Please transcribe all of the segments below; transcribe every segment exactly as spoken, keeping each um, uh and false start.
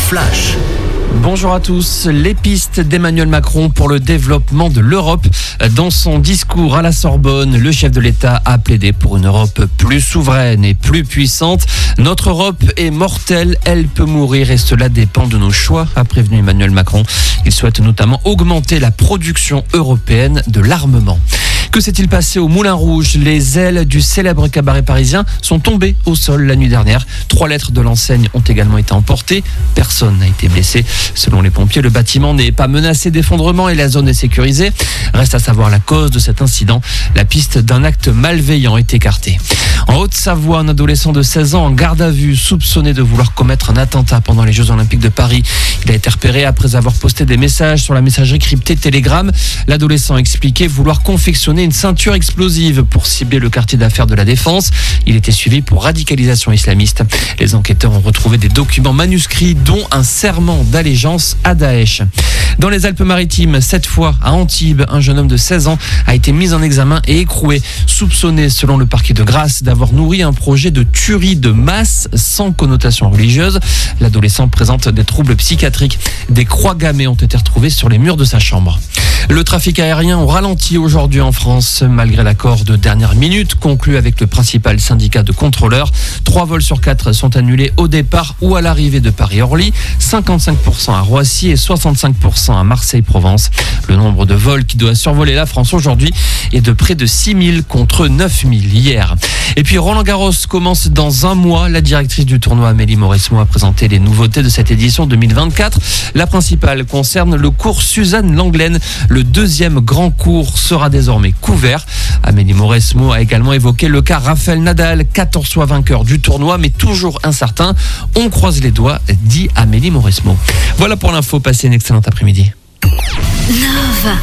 flash. Bonjour à tous. Les pistes d'Emmanuel Macron pour le développement de l'Europe. Dans son discours à la Sorbonne, le chef de l'État a plaidé pour une Europe plus souveraine et plus puissante. Notre Europe est mortelle, elle peut mourir et cela dépend de nos choix, a prévenu Emmanuel Macron. Il souhaite notamment augmenter la production européenne de l'armement. Que s'est-il passé au Moulin Rouge ? Les ailes du célèbre cabaret parisien sont tombées au sol la nuit dernière. Trois lettres de l'enseigne ont également été emportées. Personne n'a été blessé. Selon les pompiers, le bâtiment n'est pas menacé d'effondrement et la zone est sécurisée. Reste à savoir la cause de cet incident. La piste d'un acte malveillant est écartée. En Haute-Savoie, un adolescent de seize ans en garde à vue, soupçonné de vouloir commettre un attentat pendant les Jeux Olympiques de Paris. Il a été repéré après avoir posté des messages sur la messagerie cryptée Telegram. L'adolescent expliquait vouloir confectionner une ceinture explosive pour cibler le quartier d'affaires de la Défense. Il était suivi pour radicalisation islamiste. Les enquêteurs ont retrouvé des documents manuscrits, dont un serment d'allégeance à Daesh. Dans les Alpes-Maritimes, cette fois à Antibes, un jeune homme de seize ans a été mis en examen et écroué, soupçonné selon le parquet de Grasse d'avoir nourri un projet de tuerie de masse sans connotation religieuse. L'adolescent présente des troubles psychiatriques. Des croix gammées ont été retrouvées sur les murs de sa chambre. Le trafic aérien au ralenti aujourd'hui en France, malgré l'accord de dernière minute conclu avec le principal syndicat de contrôleurs. Trois vols sur quatre sont annulés au départ ou à l'arrivée de Paris-Orly, cinquante-cinq pour cent à Roissy et soixante-cinq pour cent à Marseille-Provence. Le nombre de vols qui doit survoler la France aujourd'hui est de près de six mille contre neuf mille hier. Et puis Roland-Garros commence dans un mois. La directrice du tournoi, Amélie Mauresmo, a présenté les nouveautés de cette édition deux mille vingt-quatre. La principale concerne le cours Suzanne Lenglen. Le deuxième grand cours sera désormais couvert. Amélie Mauresmo a également évoqué le cas Rafael Nadal, quatorze fois vainqueur du tournoi, mais toujours incertain. On croise les doigts, dit Amélie Mauresmo. Voilà pour l'info. Passez une excellente après-midi. Nova.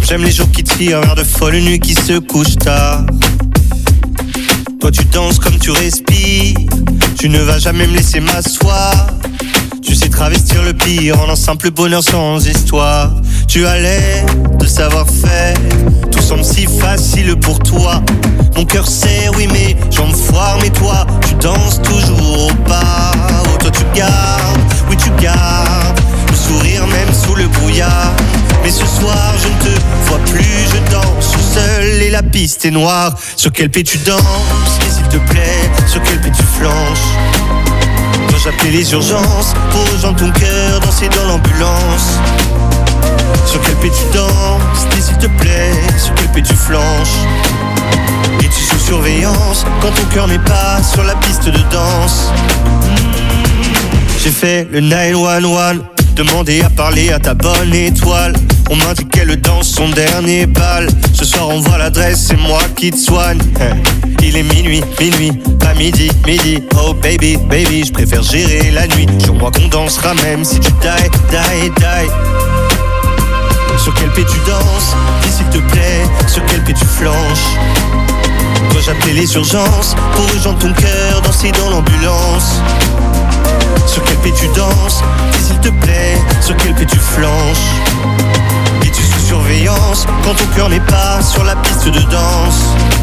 J'aime les jours qui tirent vers de folles nuits qui se couchent tard. Toi tu danses comme tu respires, tu ne vas jamais me laisser m'asseoir. Tu sais travestir le pire en un simple bonheur sans histoire. Tu as l'air de savoir faire, tout semble si facile pour toi. Mon cœur sait, oui mais jambes foire, mais toi tu danses toujours au pas. Oh toi tu gardes, oui tu gardes le sourire même sous le brouillard. Mais ce soir je ne te vois plus, je danse seul et la piste est noire. Sur quel pied tu danses, et s'il te plaît, sur quel pied tu flanches. Quand j'appelais les urgences pour rejoindre ton cœur, danser dans l'ambulance. Sur quel pied tu danses, et s'il te plaît, sur quel pied tu flanches. Es-tu sous surveillance quand ton cœur n'est pas sur la piste de danse? J'ai fait le neuf un un, demandé à parler à ta bonne étoile. On m'a dit qu'elle danse son dernier bal. Ce soir on voit l'adresse, c'est moi qui te soigne. Il est minuit, minuit, pas midi, midi. Oh baby, baby, je préfère gérer la nuit. Jure-moi qu'on dansera même si tu die, die, die. Sur quel pied tu danses, dis s'il te plaît, sur quel pied tu flanches. Quand j'appelais les urgences pour rejoindre ton cœur, danser dans l'ambulance. Sur quel pied tu danses, dis s'il te plaît, sur quel pied tu flanches. Es-tu sous surveillance quand ton cœur n'est pas sur la piste de danse?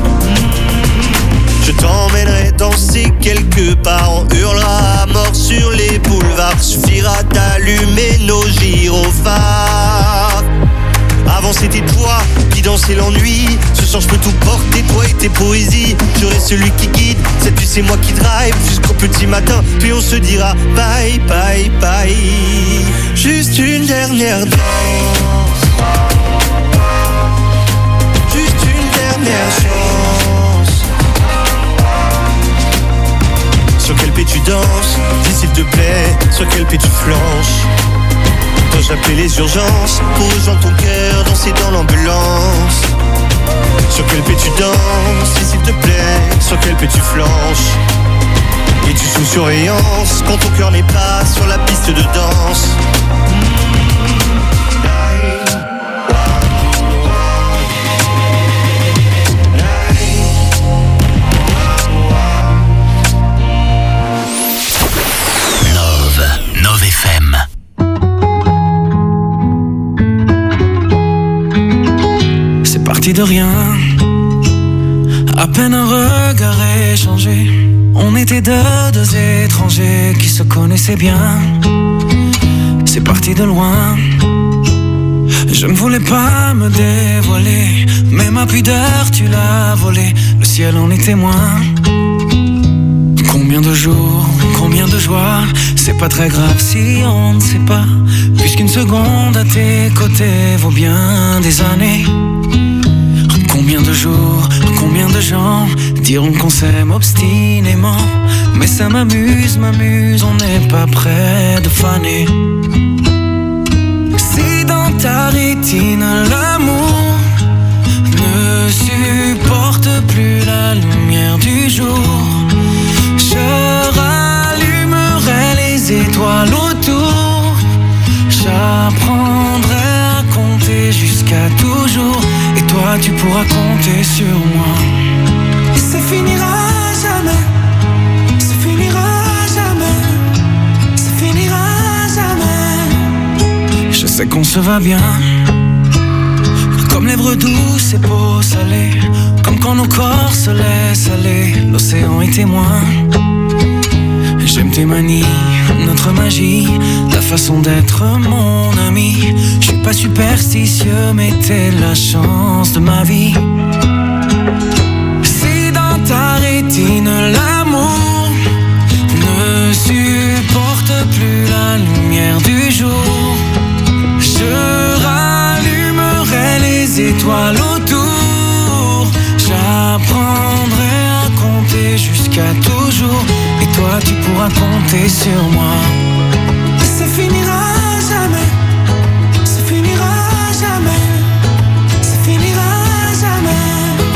Je t'emmènerai danser quelque part, on hurlera à mort sur les boulevards. Suffira d'allumer nos gyrophares. Avant c'était toi qui dansais l'ennui. Ce soir je peux tout porter, toi et tes poésies. J'aurai celui qui guide, cette nuit c'est moi qui drive jusqu'au petit matin, puis on se dira bye bye bye. Juste une dernière danse, juste une dernière chance. Sur quel pied tu danses, dis s'il te plaît, sur quel pied tu flanches. Quand j'appelais les urgences pour rejoindre ton cœur, danser dans l'ambulance. Sur quel pied tu danses, dis s'il te plaît, sur quel pied tu flanches. Es-tu sous surveillance quand ton cœur n'est pas sur la piste de danse? Nove F M. C'est parti de rien, à peine un regard échangé. On était deux, deux étrangers qui se connaissaient bien. C'est parti de loin, je ne voulais pas me dévoiler, mais ma pudeur tu l'as volée, le ciel en est témoin. Combien de jours, combien de joies, c'est pas très grave si on ne sait pas, puisqu'une seconde à tes côtés vaut bien des années. Combien de jours, combien de gens diront qu'on s'aime obstinément, mais ça m'amuse, m'amuse, on n'est pas près de faner. Si dans ta rétine l'amour ne supporte plus la lumière du jour, je rallumerai les étoiles autour. J'apprendrai à compter jusqu'à toujours, et toi tu pourras compter sur moi. Et ça finira jamais, ça finira jamais, ça finira jamais. Je sais qu'on se va bien, comme lèvres douces et peau salée, comme quand nos corps se laissent aller, l'océan est témoin. J'aime tes manies, notre magie, ta façon d'être mon ami. Je suis pas superstitieux, mais t'es la chance de ma vie. Si dans ta rétine l'amour ne supporte plus la lumière du jour, je rallumerai les étoiles autour. J'apprendrai à compter jusqu'à toujours, et toi tu pourras compter sur moi. Ça finira jamais, ça finira jamais, ça finira jamais.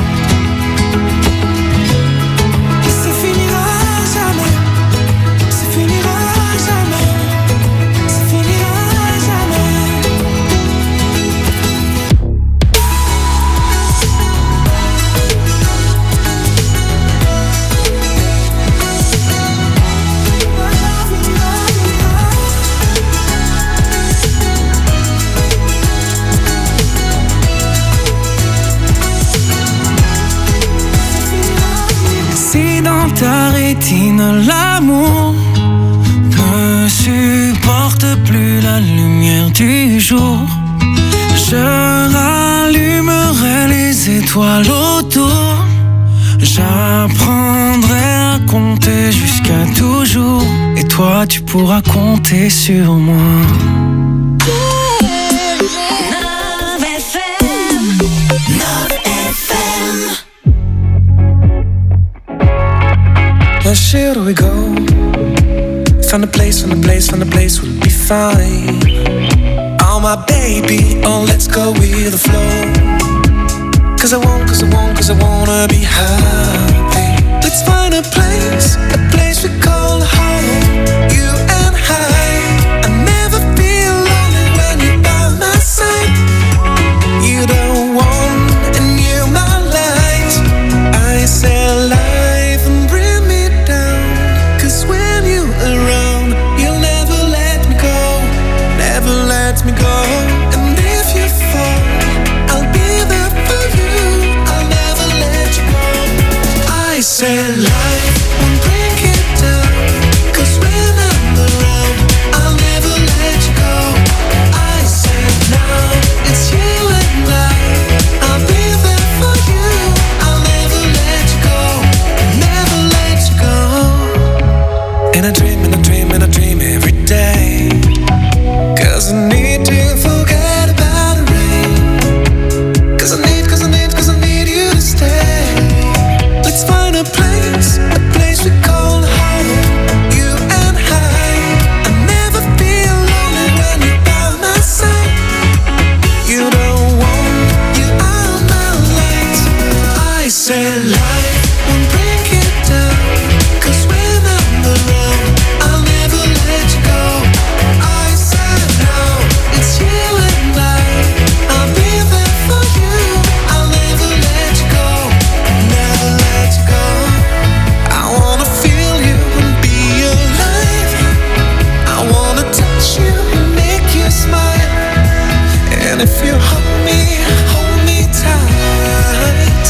Ça finira jamais, ça finira jamais, ça finira jamais. ta rétine, l'amour ne supporte plus la lumière du jour. Je rallumerai les étoiles autour. J'apprendrai à compter jusqu'à toujours. Et toi tu pourras compter sur moi. Where should we go? Find a place, find a place, find a place we'll be fine. Oh my baby, oh let's go with the flow. Cause I won't, cause I won't, cause I wanna be happy. Let's find a place, a place we call home. You and I, I never feel lonely when you're by my side. You don't want, and you're my light. I say life and bring me down. Cause when you're around, you'll never let me go, never let me go. And if you fall, I'll be there for you, I'll never let you go. I say life won't bring it down. Cause when I'm around, I'll never let you go. I say now, it's you and I, I'll be there for you, I'll never let you go, never let you go. And I dream, and I dream, and I dream every day. Cause I need to forget about the rain. Cause I need, cause I need, cause I need you to stay. Let's find a place, a place we call home. You and I, I never feel lonely when you're by my side. You don't want, you are my light. I say life won't break it down. Cause when I'm around, I'll never let you go. I said now, it's you and I, I'll be there for you, I'll never let you go, never let you go. I wanna feel you and be alive. I wanna touch you and make you smile. And if you hold me, hold me tight,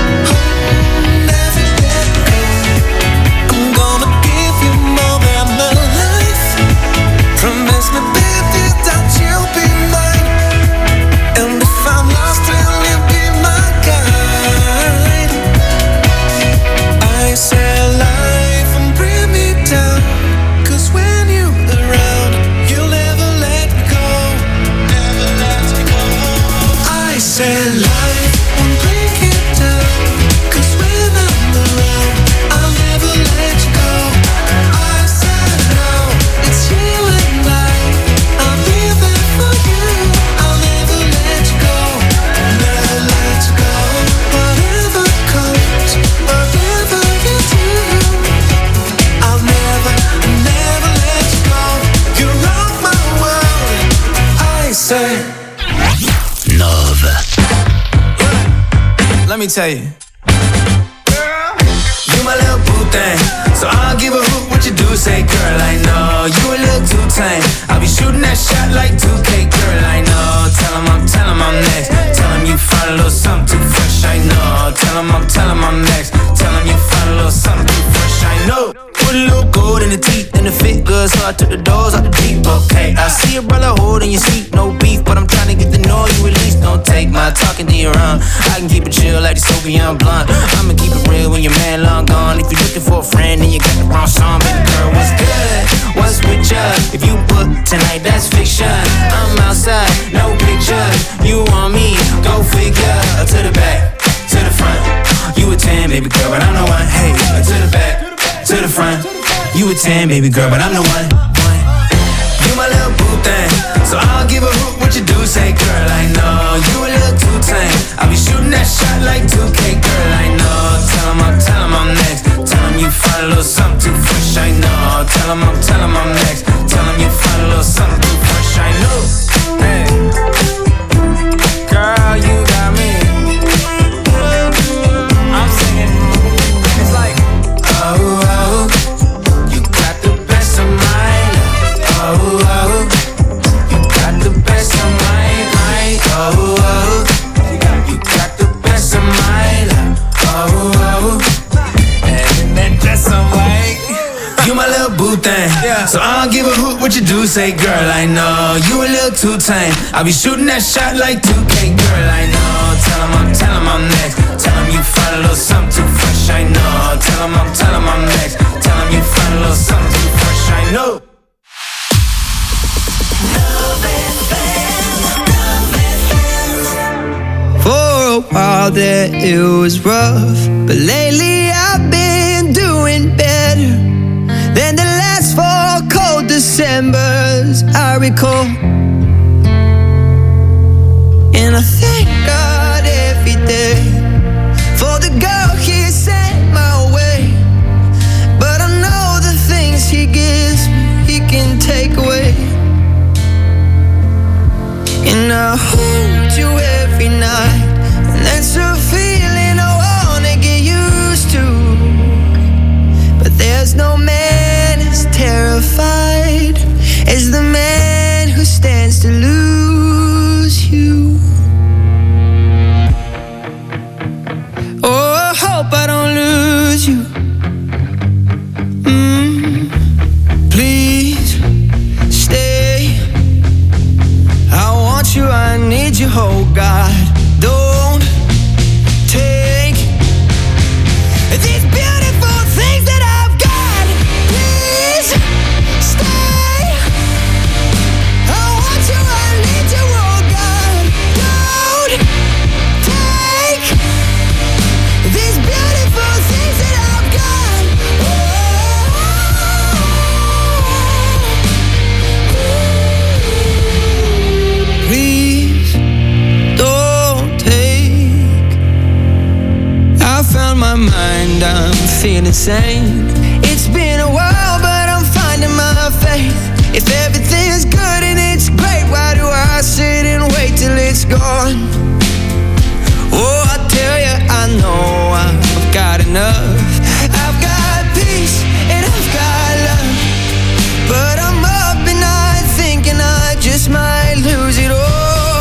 never let go. I'm gonna give you more than my life. Promise me, baby, that you'll be mine. And if I'm lost, will you be my guide? I say life and bring me down. Cause when you're around, you'll never let me go, never let me go. I say life won't break it down. Cause when I'm around, I'll never let you go. I said now, it's you and I, I'll be there for you, I'll never let you go, never let you go. Whatever comes, whatever you do, I'll never, never let you go. You rock my world. I say Nove. let me tell you, you my little boo thing, so I'll give a hoot what you do say, girl. I know you a little too tame. I'll be shooting that shot like two K, girl. I know. Tell 'em I'm, tell 'em I'm next. Tell 'em you find a little something too fresh. I know. Tell 'em I'm, tell 'em I'm next. Tell 'em you find a little something too fresh. I know. Put a little gold in the teeth and the fit good, so I took the doors out the deep. Okay, I see a brother holding your seat, no beef, but I'm trying to get to know you at least. Don't take my talking to your own. I can keep it chill like the Soviet young blunt. I'ma keep it real when your man long gone. If you're looking for a friend, then you got the wrong song. Baby girl, what's good? What's with ya? If you book tonight, that's fiction. I'm outside, no pictures. You want me? Go figure. To the back, to the front. You a ten, baby girl, but I'm the one. Hey, to the back, to the front. You a ten, baby girl, but I'm the one. one. You my little boo thing, so I'll give a hoot what you do say, girl. I know you a little too tame. I'll be shooting that shot like two K, girl. I know. Tell 'em I'm, tell 'em I'm next. Tell 'em you find a little something too fresh. I know. Tell 'em I'm, tell 'em I'm next. Tell 'em you find a little something too fresh. I know. Hey, girl, you got me. I'm singing. It's like, oh, oh, you got the best of mine. Oh, oh, you got the best of mine. Oh, oh, you got the best of mine. Oh, oh, and that dress what you do, say girl, I know you a little too tame. I'll be shooting that shot like two K, girl, I know. Tell him I'm, tell him I'm next. Tell him you find a little something too fresh, I know. Tell him I'm, tell him I'm next. Tell him you find a little something too fresh, I know. For a while there it was rough, but lately I've been doing better than the last four cold Decembers I recall. And I thank God every day for the girl He sent my way. But I know the things He gives me He can take away. And I hold you every night, and that's a feeling I wanna get used to. But there's no man as terrified as the man who stands to lose you. Oh, I hope I don't lose you. Mm, please stay. I want you, I need you, oh God. Don't take these beautiful things that I've got. Please stay. I want you, I need you, oh God. Don't take these beautiful things that I've got. Oh. Please don't take. I found my mind, I'm feeling sane. It's been a while, but I'm finding my faith. If everything's good and it's great, why do I sit and wait till it's gone? Oh, I tell you, I know I've got enough. I've got peace and I've got love, but I'm up and I'm thinking I just might lose it all.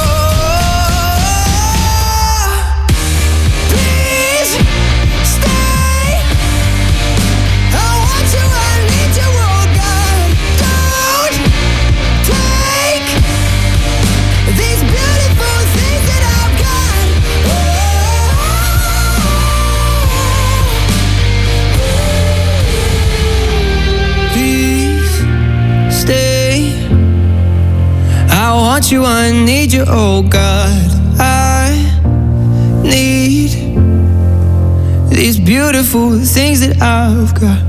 Please stay. I want you, I need you, oh God. Don't take these beautiful things that I've got. Please stay. I want you, I need you, oh God. I need these beautiful things that I've got.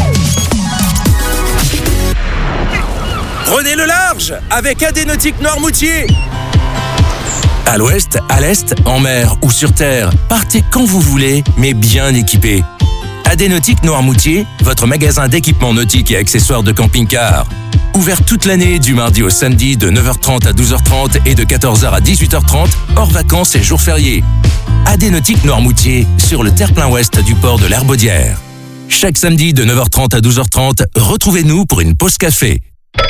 Prenez le large avec A D Nautique Noirmoutier. À l'ouest, à l'est, en mer ou sur terre, partez quand vous voulez, mais bien équipé. A D Nautique Noirmoutier, votre magasin d'équipements nautiques et accessoires de camping-car. Ouvert toute l'année du mardi au samedi de neuf heures trente à douze heures trente et de quatorze heures à dix-huit heures trente, hors vacances et jours fériés. A D Nautique Noirmoutier, sur le terre-plein ouest du port de l'Herbaudière. Chaque samedi de neuf heures trente à douze heures trente, retrouvez-nous pour une pause café.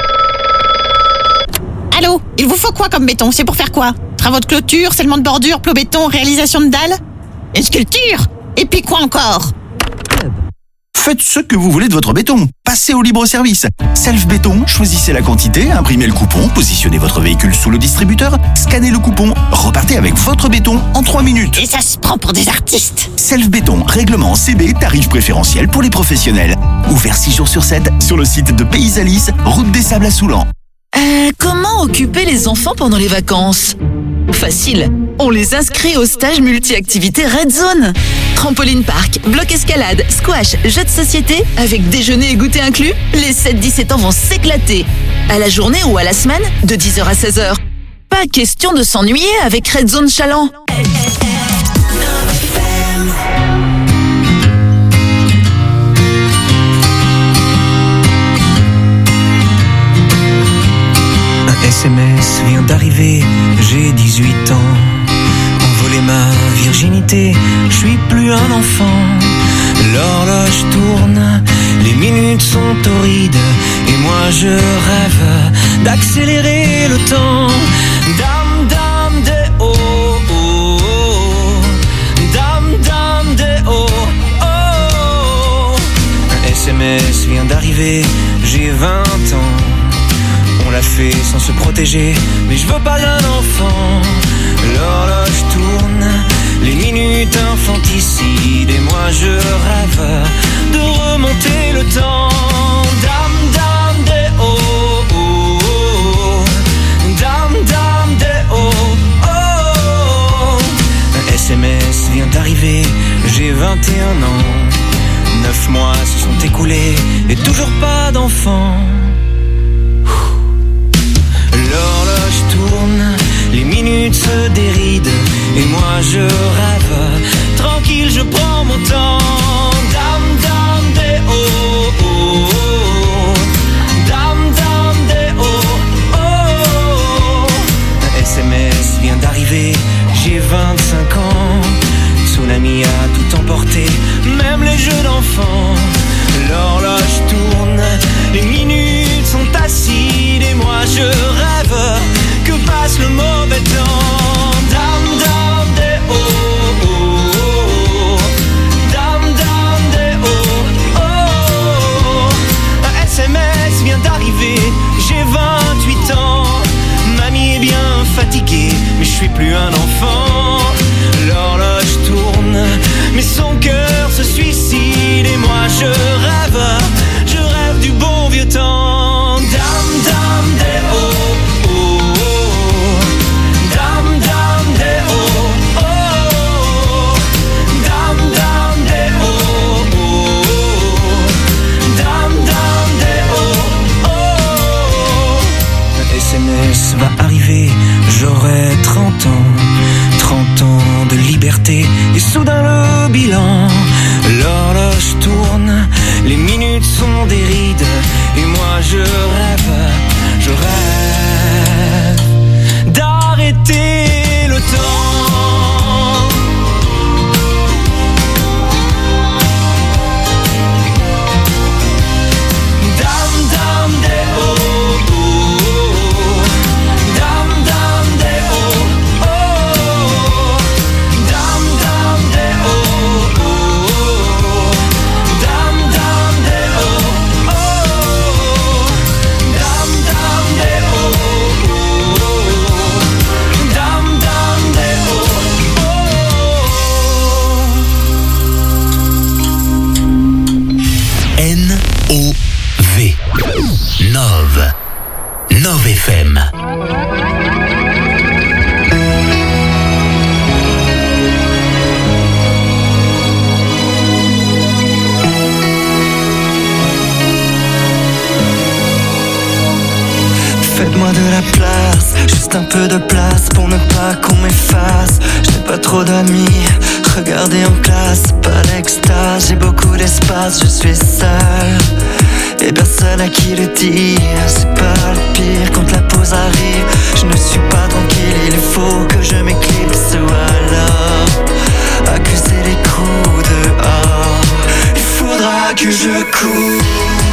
Allô, il vous faut quoi comme béton? C'est pour faire quoi? Travaux de clôture, scellement de bordure, plots béton, réalisation de dalles? Une sculpture? Et puis quoi encore? Faites ce que vous voulez de votre béton. Passez au libre service. Self Béton, choisissez la quantité, imprimez le coupon, positionnez votre véhicule sous le distributeur, scannez le coupon, repartez avec votre béton en trois minutes. Et ça se prend pour des artistes. Self Béton, règlement C B, tarif préférentiel pour les professionnels. Ouvert six jours sur sept sur le site de Pays-Alice, route des Sables à Soulan. Euh, comment occuper les enfants pendant les vacances? Facile, on les inscrit au stage multi-activité Red Zone. Trampoline park, bloc escalade, squash, jeux de société, avec déjeuner et goûter inclus, les sept dix-sept ans vont s'éclater. À la journée ou à la semaine, de dix heures à seize heures. Pas question de s'ennuyer avec Red Zone Chaland. S M S vient d'arriver, j'ai dix-huit ans. Envolé ma virginité, je suis plus un enfant. L'horloge tourne, les minutes sont torrides, et moi je rêve d'accélérer le temps. Dame, dame, de oh, oh, oh. Dame, dame, de oh, oh. Un S M S vient d'arriver, j'ai vingt ans. protéger, mais je veux pas d'un enfant. L'horloge tourne, les minutes infanticides, et moi je rêve de remonter le temps. Dame, dame, des oh, oh, oh. Dame, dame, des oh, oh, oh. Un S M S vient d'arriver, j'ai vingt et un ans. Neuf mois se sont écoulés et toujours pas d'enfant. L'horloge tourne, les minutes se dérident, et moi je rêve, tranquille je prends mon temps. Dame, dame, des oh, oh, oh. Dame, dame, des oh, oh, oh. Un S M S vient d'arriver, j'ai vingt-cinq ans. Tsunami a tout emporté, même les jeux d'enfants. L'horloge tourne, les minutes sont acides, et moi je rêve que passe le mauvais temps. Dame, dame, des oh, oh, oh. Dame, dame, des oh, oh, oh. Un S M S vient d'arriver, j'ai vingt-huit ans. Mamie est bien fatiguée, mais je suis plus un enfant. L'horloge tourne, mais son cœur se suicide, et moi je rêve, je rêve du bon vieux temps. Dame, dame, des oh, oh, oh. Dame, dame, des oh, oh, oh. Dame, dame, des oh, oh, oh. Dame, dame, des oh, oh, oh. Un S M S va arriver, j'aurai trente ans. Trente ans de liberté, et soudain le bilan. L'horloge tourne, les minutes sont des rides, et moi je rêve, je rêve d'arrêter le temps. Dame, dame, des oh, oh, oh. Dame, dame, des oh, oh, oh. Dame, dame, des oh, oh, oh. Dame, dame, des oh, oh, oh. Dame, dame, des oh, oh, oh. Dame, dame, des oh, oh. N O V Nove Nove F M. Faites-moi de la place, juste un peu de place pour ne pas qu'on m'efface. Je n'ai pas trop d'amis, regardez en classe, pas d'extase. J'ai beaucoup d'espace, je suis seul et personne à qui le dire. C'est pas le pire quand la pause arrive. Je ne suis pas tranquille, il faut que je m'éclipse ou alors accuser les coups dehors. Il faudra que je cours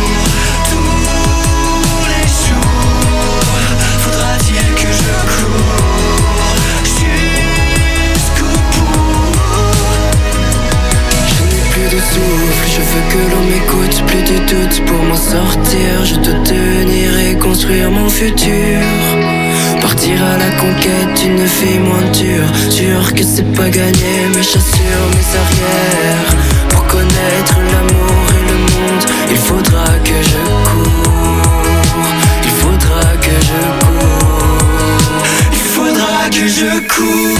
souffle, je veux que l'on m'écoute, plus de doute pour m'en sortir. Je dois tenir et construire mon futur. Partir à la conquête d'une fille moins dure. Sûr que c'est pas gagné, mais j'assure mes arrières. Pour connaître l'amour et le monde, il faudra que je cours. Il faudra que je cours. Il faudra que je cours.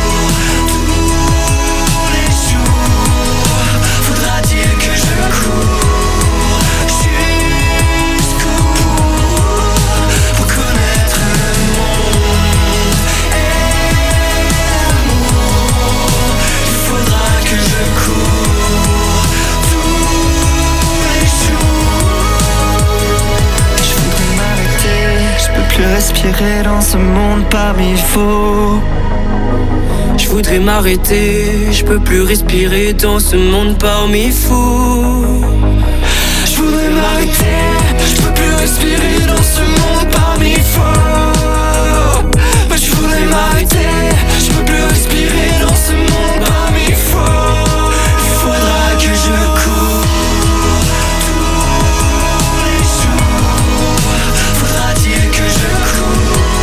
Respirer dans ce monde parmi faux. Je voudrais m'arrêter, je peux plus respirer dans ce monde parmi fous. Je voudrais m'arrêter, je peux plus respirer dans ce monde parmi faux. Je voudrais m'arrêter, je peux plus respirer dans ce monde parmi faux. Il faudra que je cours. Tous les jours, faudra dire que je cours.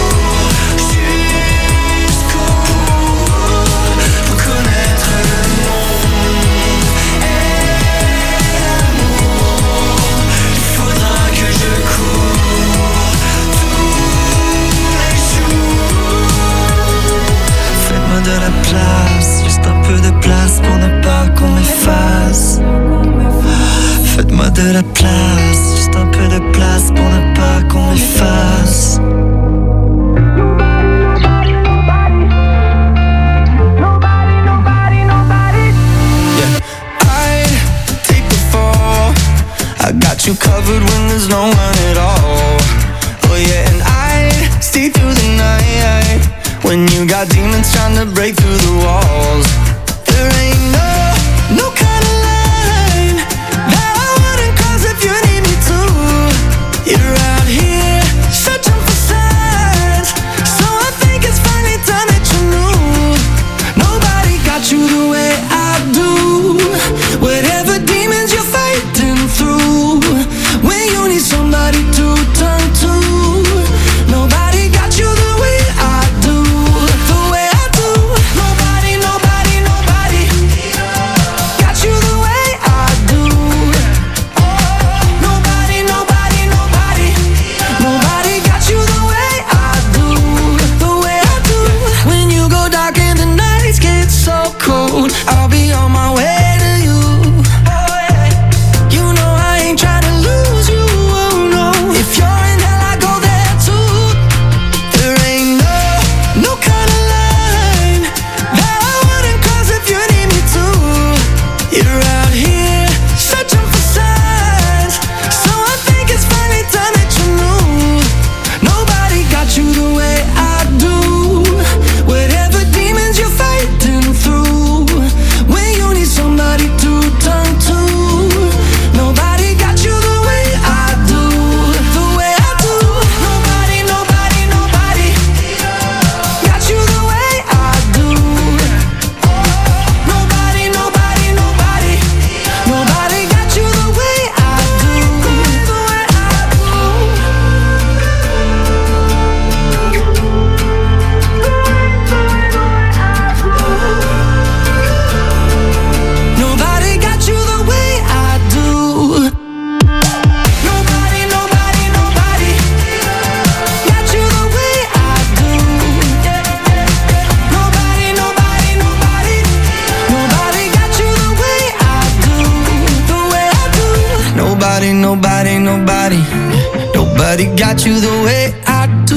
la place, juste un peu de place pour ne pas qu'on m'efface. Faites-moi de la place, juste un peu de place pour ne pas qu'on m'efface. I got you covered when there's no one at all. Oh yeah, and I'd stay through the night when you got demons trying to break through the walls. There ain't no, no kind of line that I wouldn't cross if you need me to. You're out here searching for signs, so I think it's finally time that you knew. Nobody got you the way I do. Whatever demons you're fighting through, when you need somebody to turn to, nobody got you the way I do, the way I do. Nobody, nobody, nobody got you the way I do. Nobody, nobody, nobody, nobody got you the way I do, the way I do. When you go dark and the nights get so cold, I'll be on my way. Nobody, nobody, nobody got you the way I do.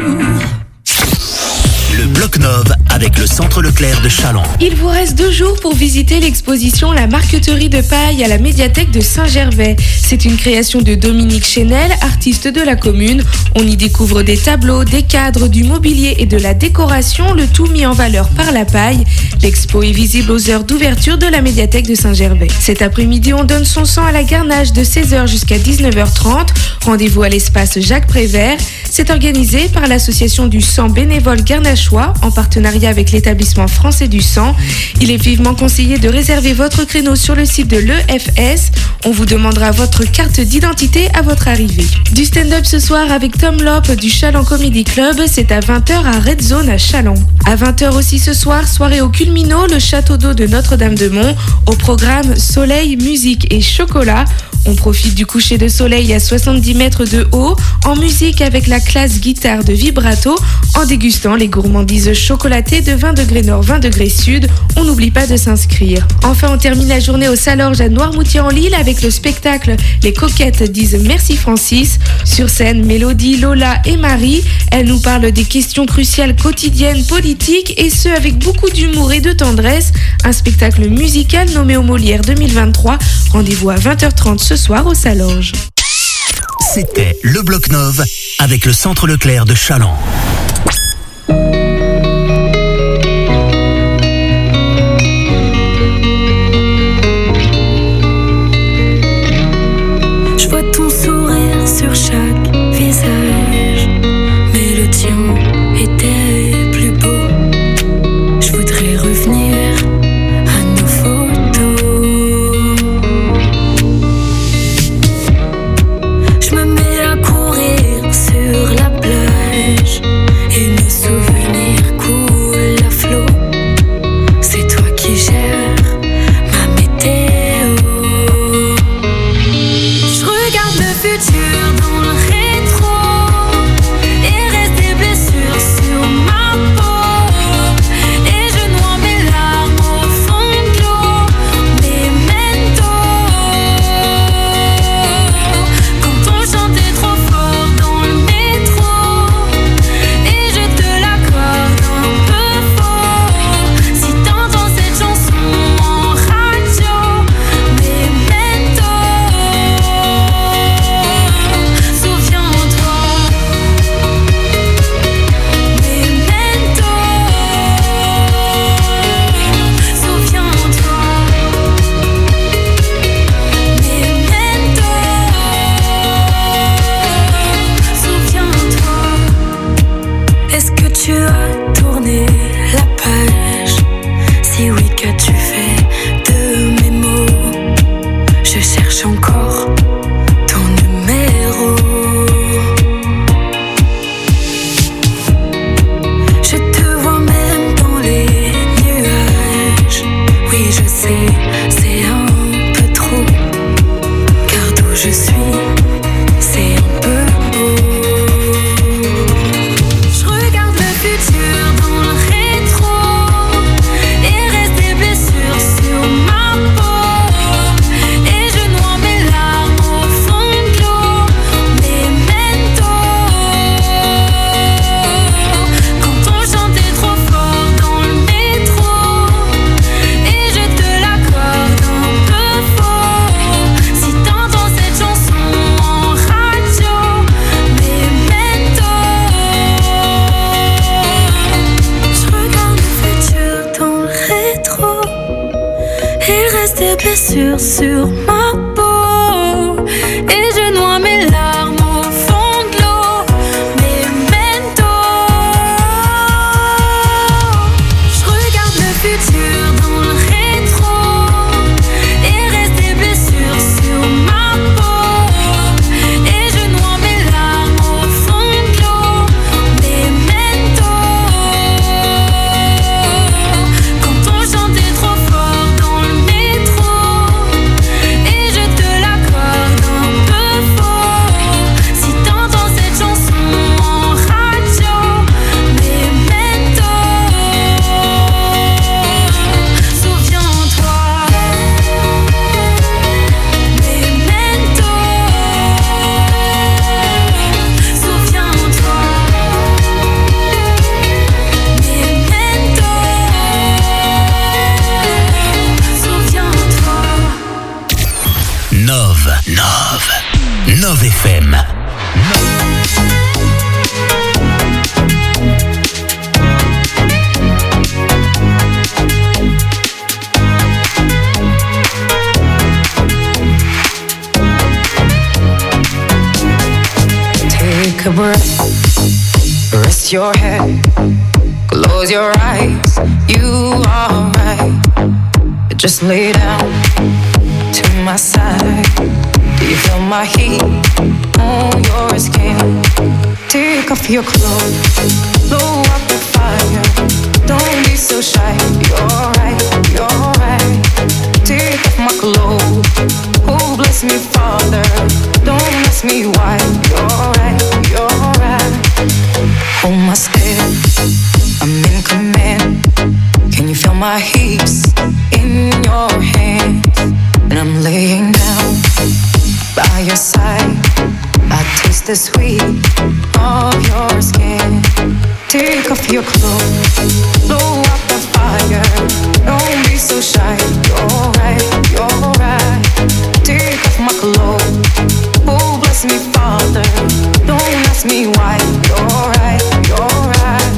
Le Bloc-Nov avec le Centre Leclerc de Challans. Il vous reste deux jours pour visiter l'exposition La Marqueterie de paille à la médiathèque de Saint-Gervais. C'est une création de Dominique Chénel, artiste de la commune. On y découvre des tableaux, des cadres, du mobilier et de la décoration, le tout mis en valeur par la paille. L'expo est visible aux heures d'ouverture de la médiathèque de Saint-Gervais. Cet après-midi, on donne son sang à la garnage de seize heures jusqu'à dix-neuf heures trente. Rendez-vous à l'espace Jacques Prévert. C'est organisé par l'association du sang bénévole garnachois en partenariat avec l'établissement français du sang. Il est vivement conseillé de réserver votre créneau sur le site de l'E F S. On vous demandera votre carte d'identité à votre arrivée. Du stand-up ce soir avec Tom Lope du Challans Comedy Club. C'est à vingt heures à Red Zone à Challans. À vingt heures aussi ce soir, soirée au Culmino, le château d'eau de Notre-Dame-de-Mont. Au programme soleil, musique et chocolat. On profite du coucher de soleil à soixante-dix mètres de haut, en musique avec la classe guitare de vibrato, en dégustant les gourmandises chocolatées de vingt degrés nord, vingt degrés sud. On n'oublie pas de s'inscrire. Enfin, on termine la journée au Salorge à Noirmoutier-en-l'Île avec le spectacle Les Coquettes disent Merci Francis. Sur scène, Mélodie, Lola et Marie. Elles nous parlent des questions cruciales quotidiennes, politiques, et ce avec beaucoup d'humour et de tendresse. Un spectacle musical nommé aux Molières deux mille vingt-trois. Rendez-vous à vingt heures trente ce soir au Salorge. C'était le Bloc-Nov avec le Centre Leclerc de Challans. Je vois ton sourire sur chaque visage, mais le tien était plus beau. Je voudrais revenir à nos photos. Je me mets à courir sur la plage. blessures sur ma peau et je noie mes larmes au fond de l'eau. Memento, je regarde le futur dans le rétro et reste des blessures sur ma peau et je noie mes larmes au fond de l'eau. Memento, quand on chantait trop fort dans le métro et je te l'accorde un peu faux. Si t'entends cette chanson en radio, Memento, souviens-toi. Memento, souviens-toi. Memento, souviens-toi. Nove, Nove, Nove F M. Take a breath, rest your head, close your eyes, you are right. Just lay down to my side. Do you feel my heat on your skin? Take off your clothes, blow up the fire. Don't be so shy, you're right, you're right. Take off my clothes, oh bless me Father. Don't ask me why, you're right, you're right. Hold my step, I'm in command. Can you feel my hips in your hands? And I'm laying down by your side. I taste the sweet of your skin. Take off your clothes, blow up the fire. Don't be so shy, you're right, you're right. Take off my clothes, oh bless me Father. Don't ask me why, you're right, you're right.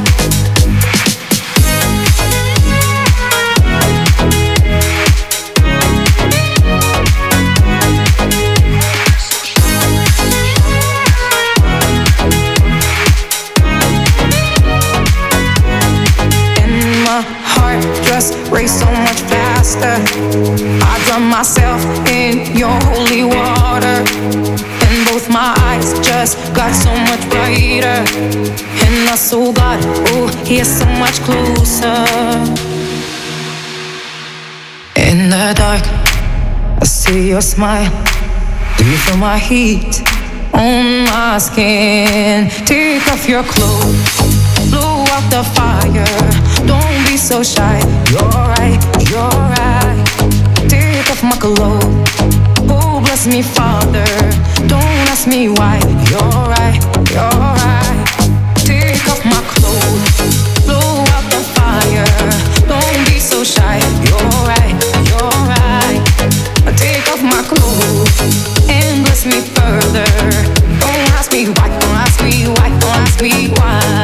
Just race so much faster. I drown myself in your holy water, and both my eyes just got so much brighter. And I saw God, oh, He is so much closer. In the dark, I see your smile. Do you feel my heat on my skin? Take off your clothes, blow out the fire. Don't be so shy, you're right, you're right. Take off my clothes, oh bless me Father. Don't ask me why, you're right, you're right. Take off my clothes, blow out the fire. Don't be so shy, you're right, you're right. Take off my clothes and bless me further. Don't ask me why, don't ask me why, don't ask me why.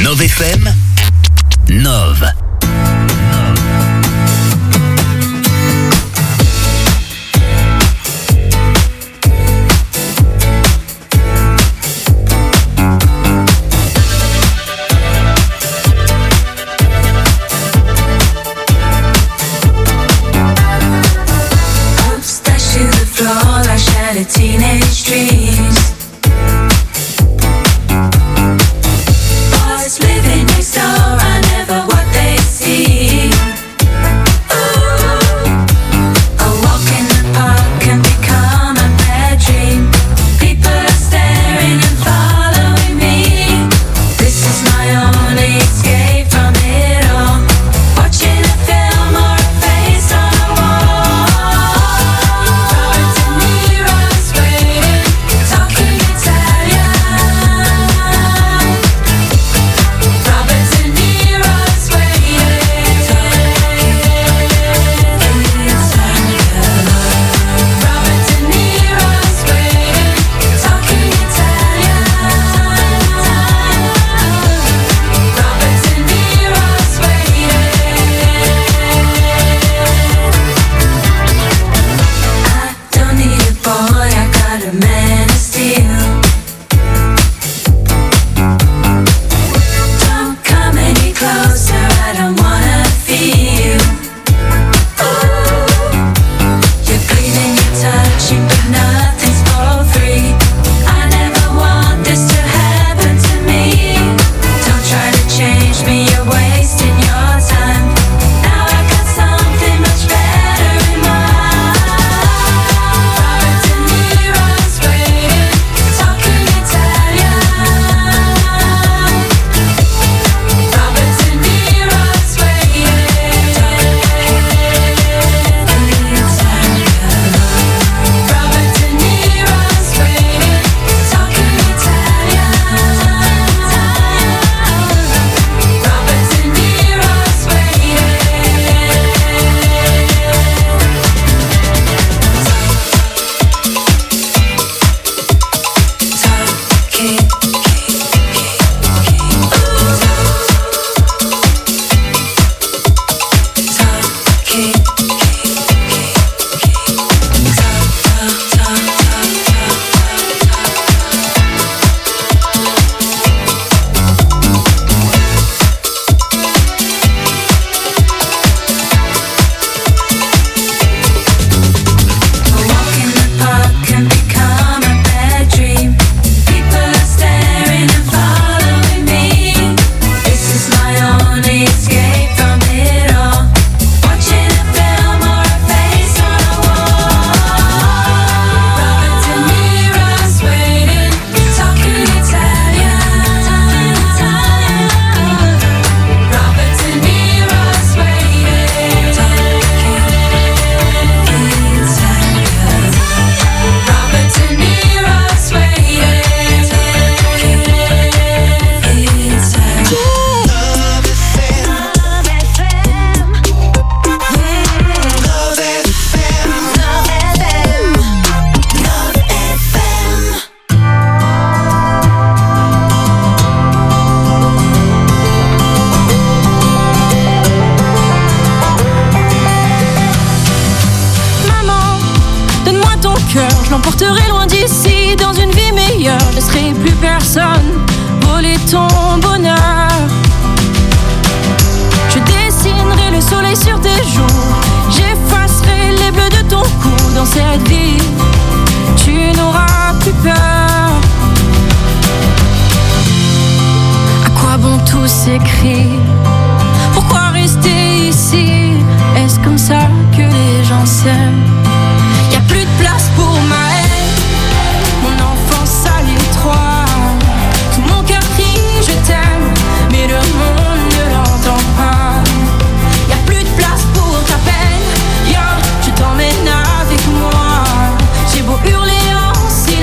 Nove F M, Nove. Teenage dreams. Boys living next door, I never what they see. Ooh, a walk in the park can become a bad dream. People are staring and following me. This is my only escape from it all. Watching a film or a face on a wall. Robert De Niro's waiting, talking Italian. Robert De Niro's waiting, talking Italian. Robert De Niro's waiting, talking Italian. Robert De Niro's waiting. I don't need a boy, I got a man of steel. Don't come any closer, I don't wanna feel. Ooh, you're breathing, you're touching, but nothing's for free. I never want this to happen to me. Don't try to change me, you're wasting your time. Now I got something much better in mind. Robert De Niro's waiting, talking Italian. Robert De Niro's waiting, talking Italian. Robert De Niro's waiting, talking Italian. Robert De Niro's waiting. A walk in the park can become a bad dream. People are staring and following me. This is my only escape from it all. Watching a film or a face on a wall. Robert De Niro's waiting, talking Italian. Robert De Niro's waiting, talking Italian. Robert De Niro's waiting, talking Italian. Love F M. Love F M. Love F M. Love F M. Love F M. Maman, donne-moi ton cœur, je l'emporterai loin d'ici, dans une vie meilleure. Je laisserai plus personne voler ton bonheur. Je dessinerai le soleil sur tes joues, j'effacerai les bleus de ton cou. Dans cette vie, tu n'auras plus peur. À quoi bon tous ces cris? Pourquoi rester ici? Est-ce comme ça que les gens s'aiment? Y a plus de place pour ma haine, mon enfance à l'étroit. Tout mon cœur crie je t'aime, mais le monde ne l'entend pas. Y a plus de place pour ta peine, yo, je t'emmène avec moi. J'ai beau hurler en silence,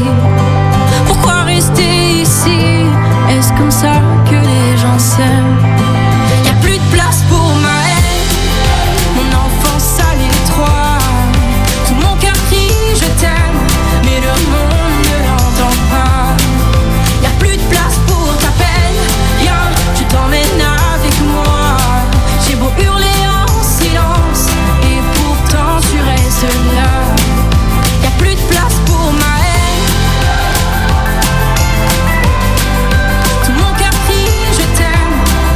Pourquoi rester ici? Est-ce comme ça que les gens s'aiment? Y'a plus de place pour ma haine, mon enfance à l'étroit. Tout mon cœur crie je t'aime, mais le monde ne l'entend pas. Y'a plus de place pour ta peine, viens, je t'emmène avec moi. J'ai beau hurler en silence, et pourtant tu restes là. Y'a plus de place pour ma haine, tout mon cœur crie je t'aime.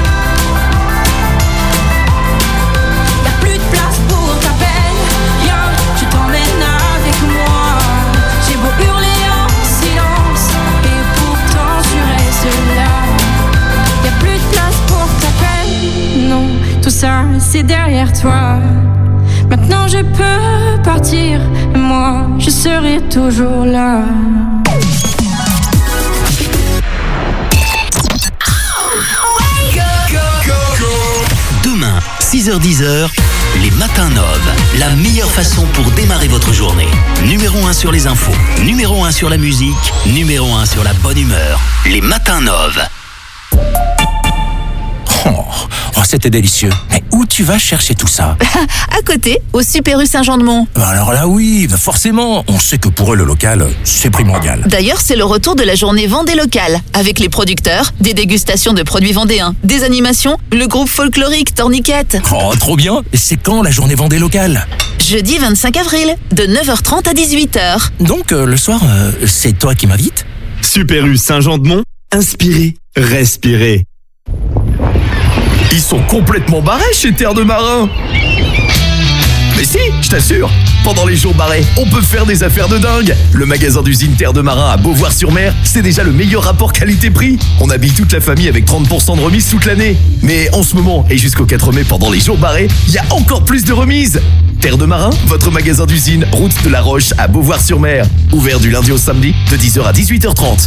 Y'a plus de place pour ta peine, viens, je t'emmène avec moi. J'ai beau hurler en silence, et pourtant tu restes là. Y'a plus de place pour ta peine, non, tout ça c'est derrière toi. Maintenant je peux partir, moi je serai toujours là. Demain, six heures dix, les matins Nove. La meilleure façon pour démarrer votre journée. Numéro un sur les infos, numéro un sur la musique, numéro un sur la bonne humeur. Les matins Nove. Oh, oh, c'était délicieux. Mais où tu vas chercher tout ça? À côté, au Super U Saint-Jean-de-Mont. Alors là oui, forcément. On sait que pour eux le local, c'est primordial. D'ailleurs, c'est le retour de la journée Vendée locale, avec les producteurs, des dégustations de produits vendéens, des animations, le groupe folklorique Torniquette. Oh, trop bien. Et c'est quand la journée Vendée locale? Jeudi vingt-cinq avril, de neuf heures trente à dix-huit heures. Donc, euh, le soir, euh, c'est toi qui m'invites? Super U Saint-Jean-de-Mont, inspirez, respirez. Ils sont complètement barrés chez Terre de Marin. Mais si, je t'assure, pendant les jours barrés, on peut faire des affaires de dingue. Le magasin d'usine Terre de Marin à Beauvoir-sur-Mer, c'est déjà le meilleur rapport qualité-prix. On habille toute la famille avec trente pour cent de remise toute l'année. Mais en ce moment, et jusqu'au quatre mai pendant les jours barrés, il y a encore plus de remises. Terre de Marin, votre magasin d'usine, route de la Roche à Beauvoir-sur-Mer. Ouvert du lundi au samedi, de dix heures à dix-huit heures trente.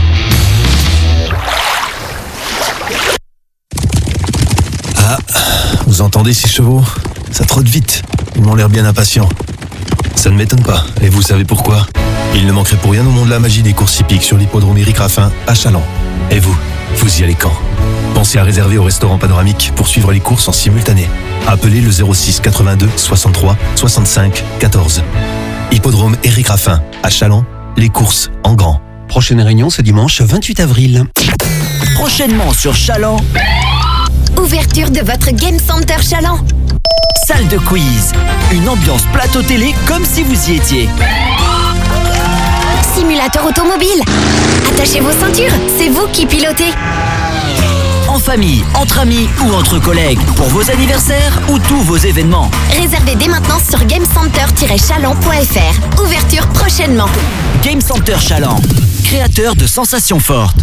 Ah, vous entendez ces chevaux? Ça trotte vite. Ils m'ont l'air bien impatients. Ça ne m'étonne pas. Et vous savez pourquoi? Il ne manquerait pour rien au monde de la magie des courses hippiques sur l'hippodrome Éric Raffin à Châlons. Et vous, vous y allez quand? Pensez à réserver au restaurant panoramique pour suivre les courses en simultané. Appelez le zéro six quatre-vingt-deux soixante-trois soixante-cinq quatorze. Hippodrome Éric Raffin à Châlons, les courses en grand. Prochaine réunion ce dimanche vingt-huit avril. Prochainement sur Châlons. Ouverture de votre Game Center Châlons. Salle de quiz. Une ambiance plateau télé comme si vous y étiez. Simulateur automobile. Attachez vos ceintures, c'est vous qui pilotez. En famille, entre amis ou entre collègues, pour vos anniversaires ou tous vos événements. Réservez dès maintenant sur gamecenter tiret chalon point f r. Ouverture prochainement. Game Center Châlons, créateur de sensations fortes.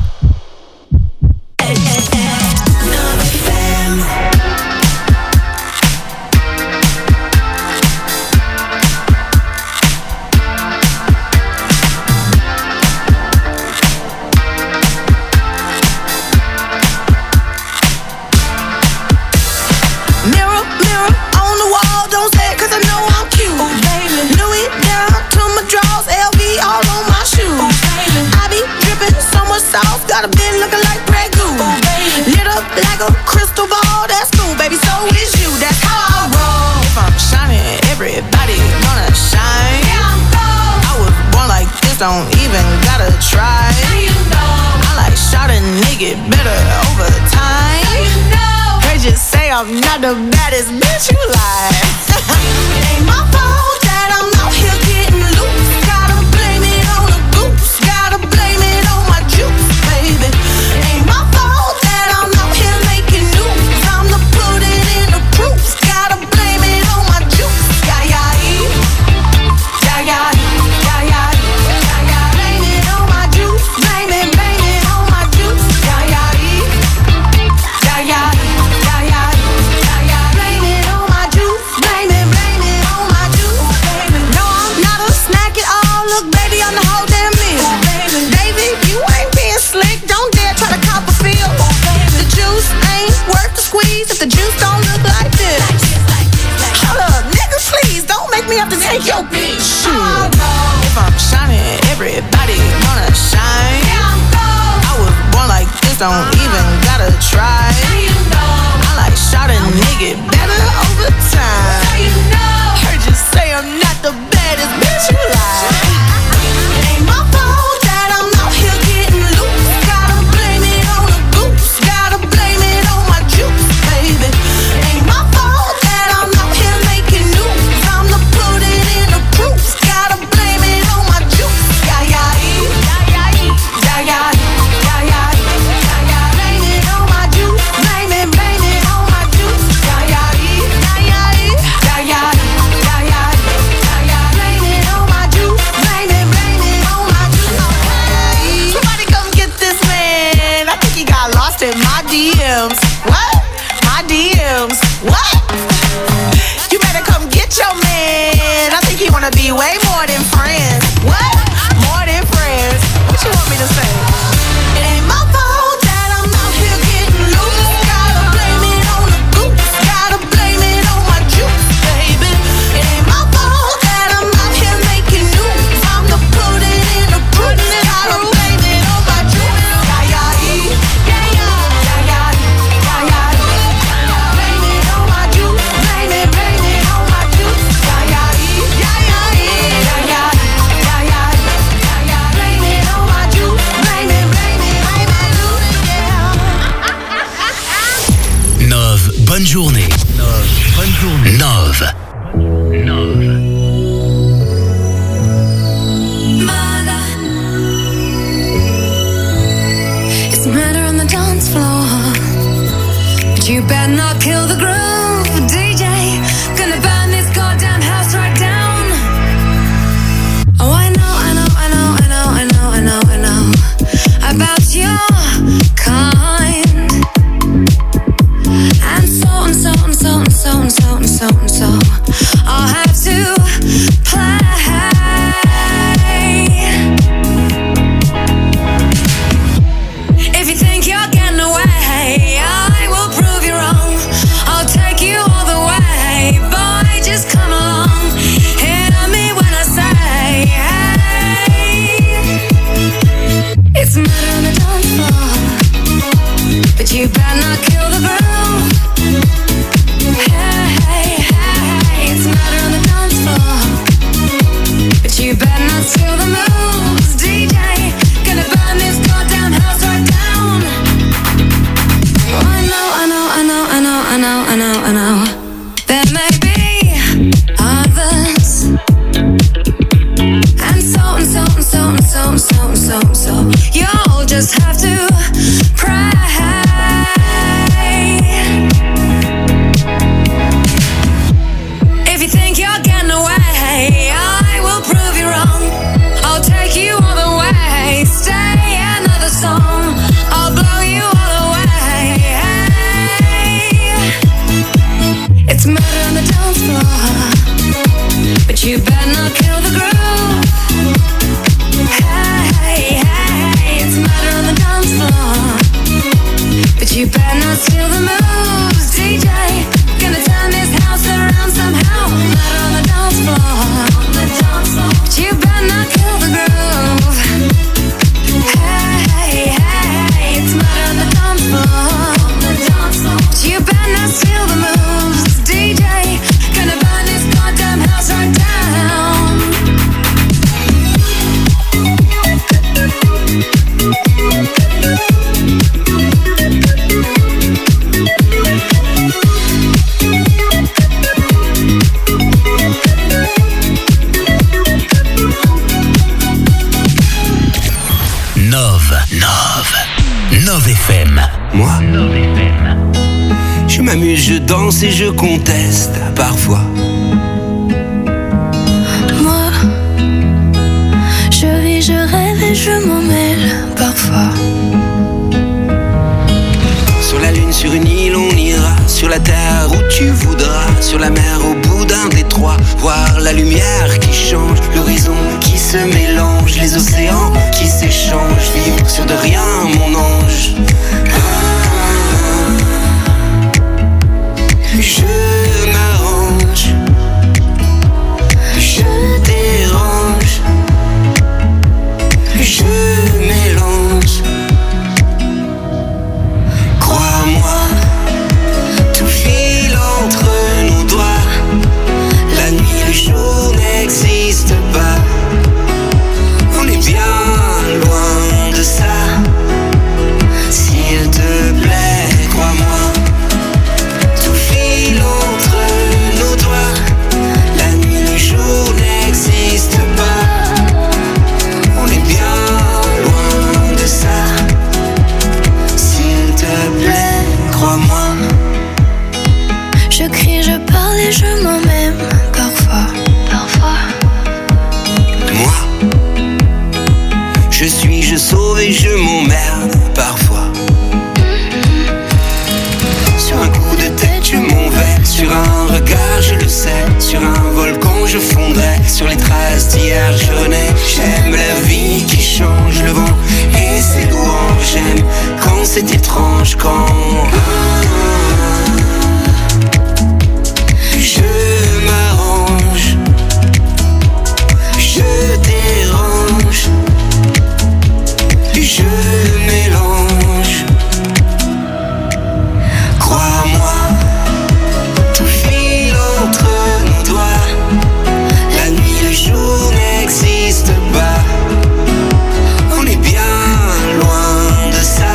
Got a bit looking like Grey Goo. Lit up like a crystal ball. That's cool, baby, so is you. That's how I roll. If I'm shining, everybody gonna shine. I was born like this, don't even gotta try. I like shot a nigga better over time. They just say I'm not the baddest bitch you like. It ain't my fault that I'm out here getting loose. Gotta blame it on the goose. Gotta blame it on my juice. Ain't my fault that I'm out here making news. I'm the put it in the proofs. Gotta blame it on my juice. Yeah, yeah, yeah, yeah, yeah, yeah, yeah. Blame it on my juice. Blame it, blame it on my juice. Yeah, yeah, yeah, yeah, yeah, yeah, yeah. Blame it on my juice. Blame it, blame it on my juice. Baby, no, I'm don't even gotta try. I like shot a nigga better over time. Heard you say I'm not the baddest bitch you like. It ain't my fault that I'm out here getting loose. Gotta blame it on the goose. Gotta blame it on my juice, baby. Ain't my fault that I'm out here making news. I'm the put it in the proof. Gotta blame it on my juice. Yeah, yeah, yeah, yeah, yeah, yeah, yeah, yeah, yeah. Blame it on my juice. Blame it, blame it on my juice. Yeah, yeah, yeah, yeah, yeah, yeah, yeah, yeah, yeah. Blame it on my juice. Blame it, blame it on my juice. Okay. Somebody come get this man. I think he got lost in my D Ms. What? My D Ms. What? You better come get your man. I think he wanna be way more than friends. What? More than friends. What you want me to say? It ain't my fault that I'm out here getting loose. Gotta blame it on the goose. Gotta blame it on my juice, baby. It ain't my fault that I'm out here making news. I'm the put it in the proof. Gotta blame it on my juice. Yeah, yeah, yeah, yeah, yeah, yeah, yeah, yeah. Blame it on my juice. Blame it, blame it on my juice. Yeah, yeah, yeah, yeah, yeah, yeah, yeah, yeah, yeah. Blame it on my juice. Blame it, blame it on my juice. Yeah. Nove, bonne journée. Nove, bonne journée. Nove. It's murder on the dance floor, but you better not kill the groove, D J. Gonna burn this goddamn house right down. Oh, I know, I know, I know, I know, I know, I know, I know about your kind. And so and so and so and so and so and so and so I'll have to play. If you think you're getting away, I will prove you wrong. I'll take you all the way, boy, just come along. Hear me when I say, hey. It's murder on the dance floor, but you better not kill the groove. Hey, hey, hey. It's murder on the dance floor, but you better not steal the moves, D J. Gonna burn this goddamn house right down. Oh, I know, I know, I know, I know, I know, I know, I know. There may be others, and so and so and so and so and so and so and so. You'll just have to pray. If you think you're getting away, I will prove you wrong. I'll take you all the way. Stay another song. I'll blow you all away. It's murder on the dance floor, but you better not kill the groove. Hey, hey, it's murder on the dance floor, but you better not steal the moves, D J. Gonna turn this house around somehow. Murder on the dance floor, on the dance floor, but you better not kill the groove. Hey, hey, it's murder on the dance floor, on the dance floor, but you better not steal the moves, D J. Gonna burn this goddamn house right down. Nove, Nove, Nove F M. Moi, je m'amuse, je danse et je conteste parfois. Moi, je vis, je rêve et je m'en mêle parfois. Sur la lune, sur une île, on ira. Sur la terre où tu voudras. Sur la mer, au bout d'un détroit. Voir la lumière qui change, l'horizon qui se mélange, les océans qui s'échangent. Vivre sur de rien, mon ange. Je m'arrange, je dérange, je mélange. je sauve et je m'emmerde parfois. Sur un coup de tête je m'en vais, sur un regard je le sais, sur un volcan je fondrai, sur les traces d'hier je renais. J'aime la vie qui change, le vent et ses louanges. J'aime quand c'est étrange, quand je m'arrange, je dérange, je mélange. Crois-moi, tout file entre nos doigts. La nuit, le jour n'existe pas. On est bien loin de ça.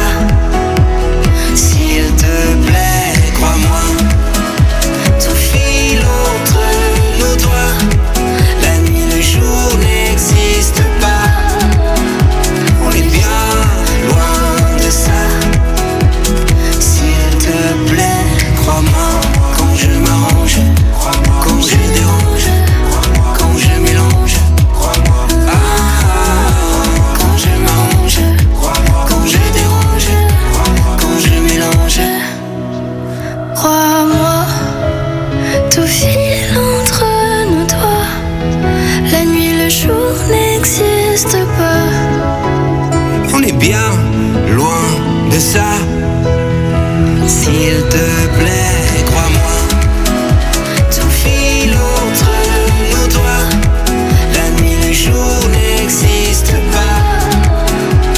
S'il te plaît, crois-moi, tout file entre nos doigts. La nuit, le jour n'existe pas. On est bien loin de ça. S'il te plaît, crois-moi, quand je m'arrange, quand je dérange, quand je mélange. Ah, quand je m'arrange, quand je dérange, quand je mélange. Crois-moi, tout file entre nos doigts. La nuit, le jour n'existe pas. On est bien loin de ça. S'il te plaît,